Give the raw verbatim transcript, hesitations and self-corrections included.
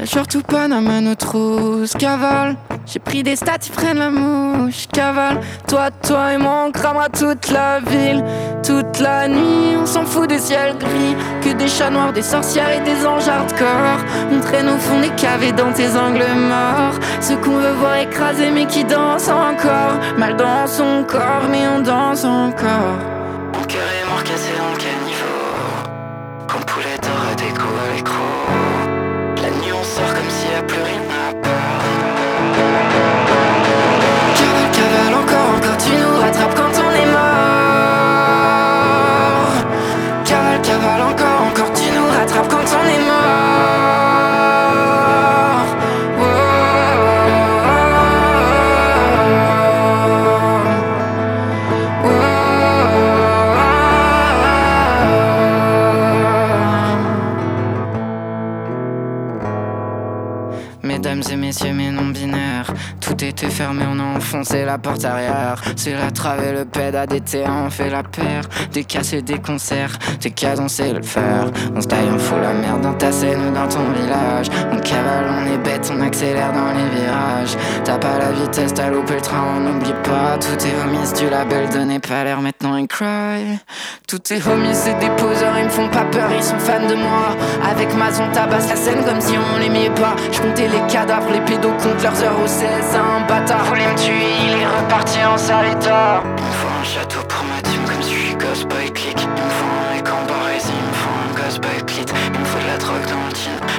surtout pas la main aux trousses. Cavale, j'ai pris des stats, ils prennent la mouche. Cavale, toi, toi et moi on cramera toute la ville. Toute la nuit, on s'en fout des ciels gris. Que des chats noirs, des sorcières et des anges hardcore. On traîne au fond des caves et dans tes angles morts. Ceux qu'on veut voir écrasés mais qui dansent encore. Mal dans son corps mais on danse encore. Mon cœur est mort cassé dans le caniveau. Comme poulet d'or à déco à l'écro. La nuit on sort comme s'il y a plus rien à peur. Cavale, cavale, encore, encore, tu nous rattrapes quand on est mort. Cavale, cavale, encore, encore, tu nous rattrapes quand on est mort. Oh, oh, oh, oh. Mesdames et messieurs, mes non-binaires, tout était fermé, on a enfoncé la porte arrière. C'est la trave et le ped A D T, on fait la paire. Des casses et des concerts, des cadencés le faire. On se taille, on fout la merde dans ta scène ou dans ton village. On cavale, on est bête, on accélère dans les virages. T'as pas la vitesse, t'as loupé le train, on n'oublie pas. Tout est homies du label, donnez pas l'air maintenant et cry. Tout est homies, c'est des poseurs, ils me font pas peur, ils sont fans de moi. Avec Mazon, tabasse la scène comme si on l'aimait pas. J'comptais les cadavres, les pédos comptent leurs heures au seize. Un bâtard voulait me tuer, il est reparti en sale état. Il me faut un château pour ma team comme si je suis Ghost Boy Click. Il me faut un mec en barésie, il me faut un Ghost Boy Clit. Il me faut de la drogue dans le jean.